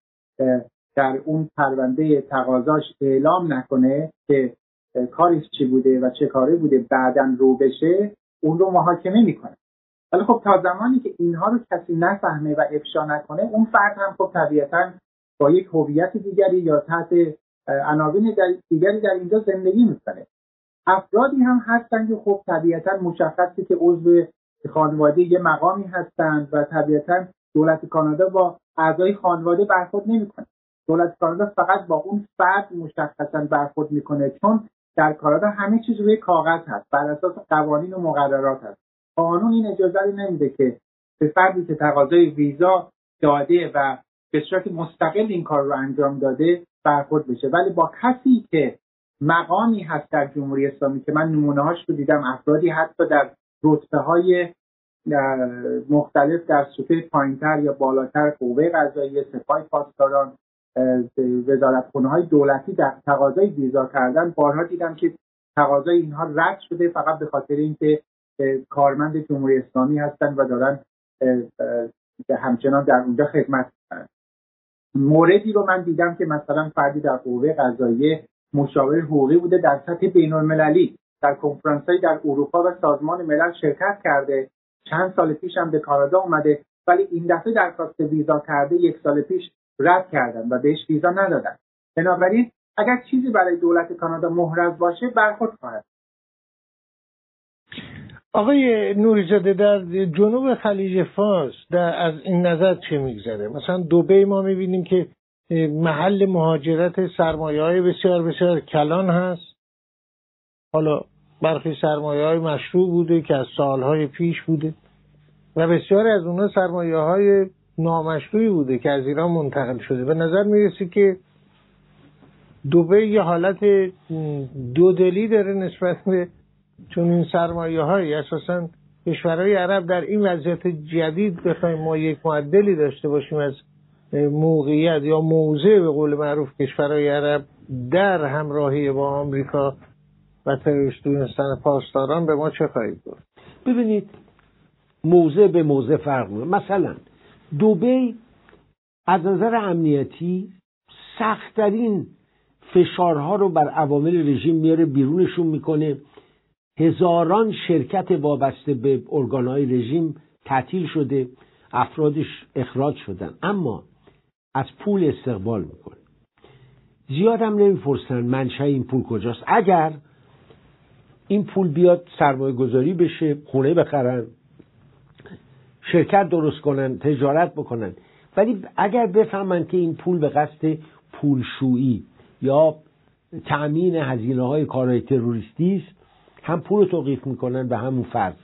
در اون پرونده تقاضاش اعلام نکنه که کارش چی بوده و چه کاری بوده بعداً رو بشه، اون رو محاکمه میکنه. ولی خب تا زمانی که اینها رو کسی نفهمه و افشا نکنه، اون فرد هم خب طبیعتاً با یک هویت دیگری یا تحت عناوین دیگری در اینجا زندگی میکنه. افرادی هم هستن که خب طبیعتاً مشخصه که عضو خانواده یه مقامی هستند و طبیعتاً دولت کانادا با اعضای خانواده برخورد نمیکنه. دولت کانادا فقط با اون فرد مشخصاً برخورد میکنه، چون در کانادا همه چیز روی کاغذ هست، بر اساس قوانین و مقررات هست. قانون این اجازه رو نمیده که به فردی که تقاضای ویزا داده و به صورت مستقل این کار رو انجام داده برخورد بشه. ولی با کسی که مقامی هست در جمهوری اسلامی که من نمونه‌هاش رو دیدم، افرادی حتی در رتبه‌های مختلف در سطوح پایین‌تر یا بالاتر، قوه قضاییه، سپاه پاسداران، وزارتخونه‌های دولتی در تقاضای ویزا کردن، بارها دیدم که تقاضای اینها رد شده فقط به خاطر اینکه کارمند جمهوری اسلامی هستن و دارن همچنان در اونجا خدمت می‌کنن. موردی رو من دیدم که مثلا فردی در قوه قضاییه مشاور حقوقی بوده، در سطح بین‌المللی در کنفرانس‌های در اروپا و سازمان ملل شرکت کرده، چند سال پیش هم به کانادا اومده، ولی این دفعه درخواست ویزا کرده، یک سال پیش رد کردن و بهش ویزا ندادن. بنابراین اگر چیزی برای دولت کانادا محرز باشه برخورد خواهد. آقای نوری‌زاده، در جنوب خلیج فارس در از این نظر چه میگذره؟ مثلا دبی ما میبینیم که محل مهاجرت سرمایه‌های بسیار بسیار کلان هست. حالا برخی سرمایه‌های مشروع بوده که از سالهای پیش بوده و بسیاری از اونها سرمایه‌های نامشروعی بوده که از ایران منتقل شده. به نظر میرسه که دبی یه حالت دودلی داره نسبت به چون این سرمایه‌های اساساً کشورهای عرب در این وضعیت جدید بخوایم ما یک معدلی داشته باشیم از موقعیت یا موضع به قول معروف کشورهای عرب در همراهی با آمریکا و تروریست دونستن پاسداران، به ما چه خواهید گفت؟ ببینید موضع به موضع فرق می‌کنه. مثلا دبی از نظر امنیتی سخت‌ترین فشارها رو بر عوامل رژیم میاره، بیرونشون میکنه. هزاران شرکت وابسته به ارگانهای رژیم تعطیل شده، افرادش اخراج شدن، اما از پول استقبال میکنه. زیاد هم نمیپرسن منشأ این پول کجاست. اگر این پول بیاد سرمایه گذاری بشه، خونه بخرن، شرکت درست کنن، تجارت بکنن، ولی اگر بفهمن که این پول به قصد پولشویی یا تأمین هزینه‌های کارهای تروریستی است، هم پول رو توقیف میکنن به همون فرض.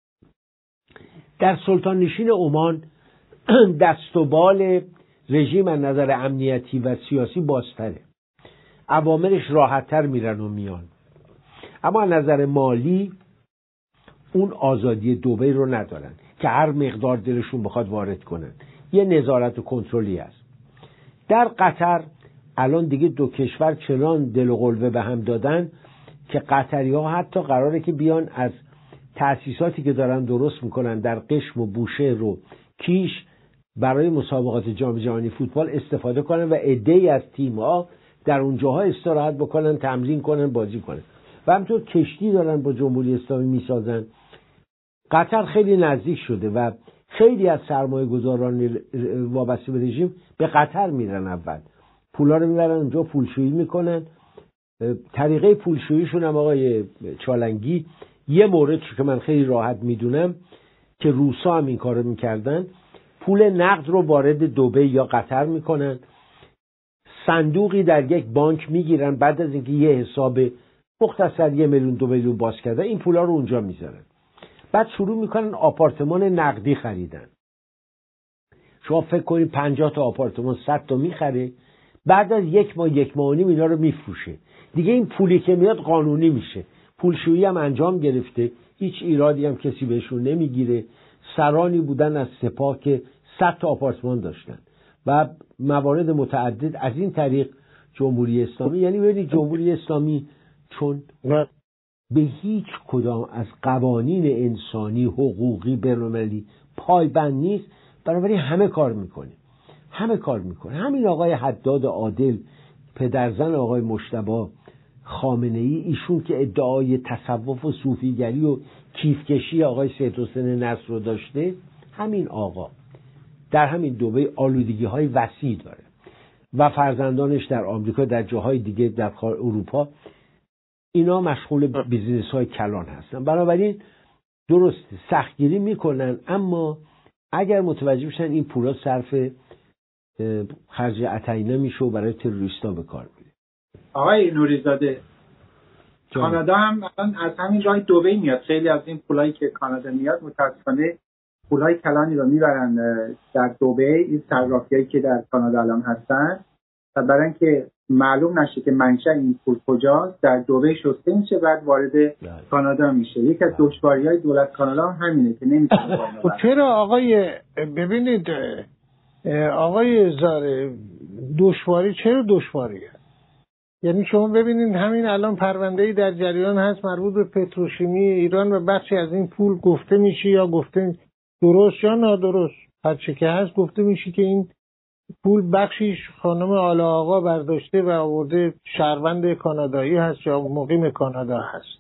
در سلطان نشین عمان دست و بال رژیم از نظر امنیتی و سیاسی بازتره، عواملش راحت‌تر میرن و میان، اما از نظر مالی اون آزادی دبی رو ندارن که هر مقدار دلشون بخواد وارد کنن. یه نظارت و کنترلی هست. در قطر الان دیگه دو کشور چنان دل و قلبه به هم دادن که قطری‌ها حتی قراره که بیان از تأسیساتی که دارن درست میکنن در قشم و بوشهر و کیش برای مسابقات جام جهانی فوتبال استفاده کنن و عده‌ای از تیم‌ها در اونجاها استراحت بکنن، تمرین کنن، بازی کنن. و همینطور کشتی دارن با جمهوری اسلامی میسازن. قطر خیلی نزدیک شده و خیلی از سرمایه گذاران وابسته به رژیم به قطر میرن، اول پولا رو میبرن اونجا، پولشویی میکنن. طریقه پولشوییشون هم آقای چالنگی یه مورد که من خیلی راحت میدونم که روسا هم این کارو میکردن، پول نقد رو وارد دبی یا قطر میکنن، صندوقی در یک بانک میگیرن، بعد از اینکه یه حساب مختصر یه میلیون دو میلیون باز کردن این پولا رو اونجا میذارن، بعد شروع میکنن آپارتمان نقدی خریدن. شما فکر کنید پنجاه تا آپارتمان صد تا میخره، بعد از یک ماه یک ماه و نیم اینا رو میفروشه. دیگه این پولی که میاد قانونی میشه. پولشویی هم انجام گرفته، هیچ ایرادی هم کسی بهشون نمیگیره. سرانی بودن از سپاه که صد تا آپارتمان داشتن و موارد متعدد از این طریق جمهوری اسلامی، یعنی ببینید جمهوری اسلامی چون به هیچ کدام از قوانین انسانی حقوقی بین‌المللی پایبند نیست، بنابراین همه کار میکنه همه کار میکنه همین آقای حداد عادل، پدرزن آقای مجتبی خامنه‌ای، ایشون که ادعای تصوف و صوفیگری و کیفکشی آقای سید حسین نصر رو داشته، همین آقا در همین دبی آلودگی های وسیع داره و فرزندانش در آمریکا، در جاهای دیگه در اروپا، اینا مشغول بیزینس های کلان هستن. بنابراین درست سختگیری میکنن، اما اگر متوجه بشن این پولا صرف خرج عطیه میشه و برای تروریستا به کار میره. آقای نوریزاده، کانادا هم الان از همین راه دبی میاد. خیلی از این پولایی که کانادا میاد متاسفانه پولای کلانی رو میبرن در دبی، این صرافیایی که در کانادا الان هستن، و برای اینکه معلوم نشه که منشأ این پول کجاست در دبی شسته میشه، بعد وارد کانادا میشه. یکی از دشواری‌های دولت کانادا هم همینه که نمیتونه. خب چرا آقای ببینید آقای زاره، دشواری چرا دشواریه؟ یعنی شما ببینید همین الان پرونده‌ای در جریان هست مربوط به پتروشیمی ایران و بخشی از این پول گفته میشه، یا گفته درست یا نادرست، هر چه که هست گفته میشه که این پول بخشیش خانم آلا آقا برداشته و آورده شهروند کانادایی هست یا مقیم کانادا هست.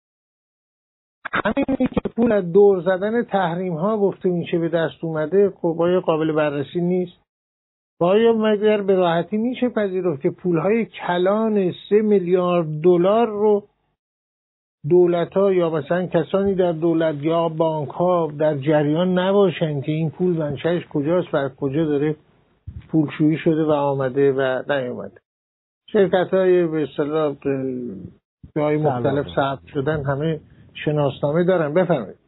همین که پول از دور زدن تحریم ها گفته میشه به دست اومده، خب آیا قابل بررسی نیست؟ آیا مگر به راحتی میشه پذیرفت که پولهای کلان سه میلیارد دلار رو دولت‌ها یا مثلا کسانی در دولت یا بانک‌ها در جریان نباشن که این پول منشأش کجاست و کجا داره پولشویی شده و آمده و نیامده؟ شرکت‌های به اصطلاح جای مختلف ثبت شدن همه شناسنامه دارن. بفرمایید.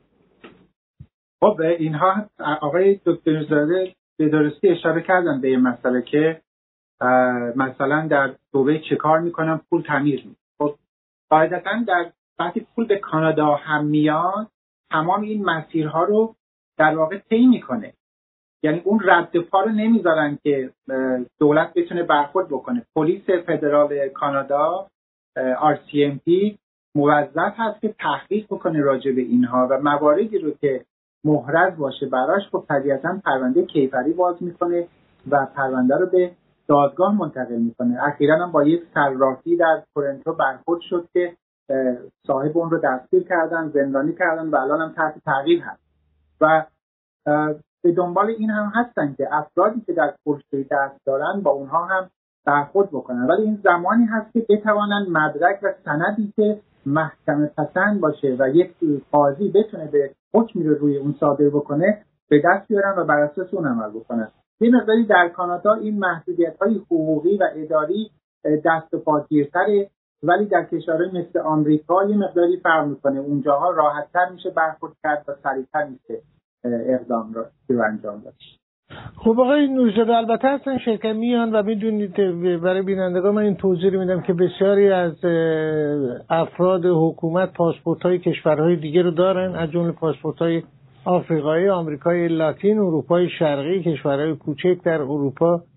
خب اینها آقای دکتر زاده به درستی اشاره کردن به این مسئله که مثلا در دبی چه کار میکنن، پول تعمیر میکنن. خب قاعدتاً در وقتی پول به کانادا هم میاد تمام این مسیرها رو در واقع طی میکنه، یعنی اون رد پا رو نمیذارن که دولت بتونه برخورد بکنه. پلیس فدرال کانادا آر سی ام پی موظف هست که تحقیق بکنه راجع به اینها و مواردی رو که محرز باشه براش خب طبیعتاً پرونده کیفری باز میکنه و پرونده رو به دادگاه منتقل میکنه. اخیراً هم با یک صرافی در تورنتو برخورد شد که صاحب اون رو دستگیر کردن، زندانی کردن و الان هم تحت تعقیب هست و به دنبال این هم هستن که افرادی که در پولشویی دست دارن با اونها هم برخورد بکنن، ولی این زمانی هست که بتوانن مدرک و سندی که محکمه پسند باشه و یک قاضی بتونه به حکمی رو روی اون صادر بکنه به دست بیارن و بر اساس اون عمل بکنن. یه مقداری در کانادا این محدودیت‌های حقوقی و اداری دست و پاگیرتره، ولی در کشورهای مثل آمریکا یه مقداری فرق میکنه. اونجاها راحت‌تر میشه برخورد کرد و سریع‌تر میشه اقدام رو انجام داد. خب آقای نوریزاده، البته هستن شرکت میان و میدونید برای بینندگان من این توضیح میدم که بسیاری از افراد حکومت پاسپورت‌های کشورهای دیگه رو دارن، از جمله پاسپورت‌های آفریقایی، آمریکای لاتین، اروپای شرقی، کشورهای کوچک در اروپا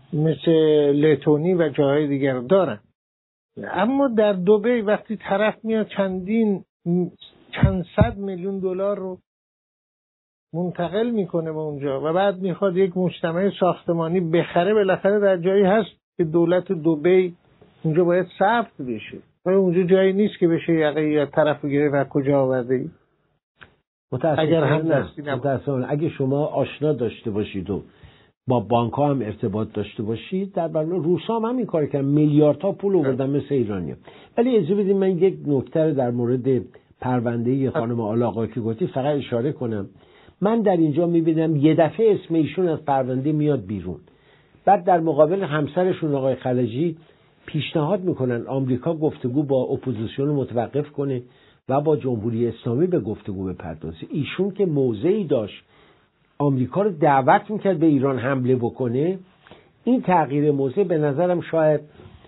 مثل لتونی و جاهای دیگر دارن. اما در دبی وقتی طرف میاد چندین چند صد میلیون دلار رو منتقل میکنه به اونجا و بعد میخواد یک مجتمع ساختمانی بخره، بالاخره در جایی هست که دولت دبی اونجا باید ثبت بشه و اونجا جایی نیست که بشه یقه یا طرف بگیره و کجا آورده ای. اگر هم متاسفانه اگه شما آشنا داشته باشید و با بانک ها هم ارتباط داشته باشید، در برنامه روسا هم همین کار کردن، میلیاردها پول آوردن مثل ایرانی. ولی اجازه بدید من یک نکته در مورد پرونده خانم آلاقا که گفتی فقط اشاره کنم. من در اینجا میبینم یه دفعه اسم ایشون از پرونده میاد بیرون، بعد در مقابل همسرشون آقای خلجی پیشنهاد میکنن آمریکا گفتگو با اپوزیسیون متوقف کنه و با جمهوری اسلامی به گفتگو بپردازه. ایشون که موضعی داشت آمریکا رو دعوت میکرد به ایران حمله بکنه، این تغییر موضع به نظرم شاید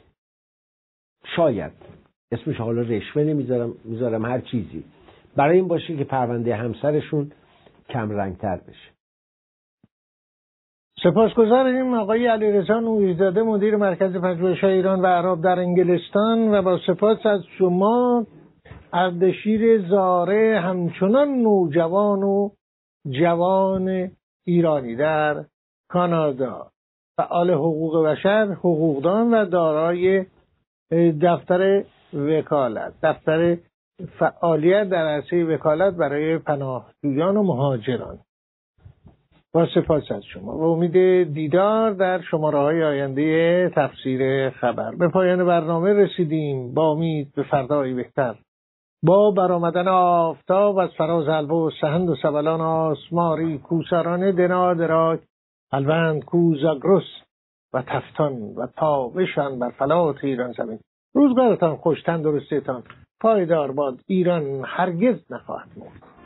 شاید اسمش حالا رشوه نمیذارم میذارم هر چیزی برای این باشه که پرونده همسرشون کم رنگتر بشه. سپاسگزاریم آقای علیرضا نوری‌زاده مدیر مرکز پژوهش‌های ایران و عرب در انگلستان و با سپاس از شما اردشیر زاره، همچنان نوجوان و جوان ایرانی در کانادا، فعال حقوق بشر، حقوقدان و دارای دفتر وکالت دفتر فعالیت در عرصه وکالت برای پناهجویان و مهاجران. با سپاس از شما و امید دیدار در شماره‌های آینده تفسیر خبر. به پایان برنامه رسیدیم با امید به فردایی بهتر. با برآمدن آفتاب از فراز البرز سهند و سبلان آسماری کوسران دنا دراک الوند کوزاگرس و تفتان و تابشان بر فلات ایران زمین. روزگارتان خوش، تندرستیتان پایدار باد. ایران هرگز نخواهد مرد.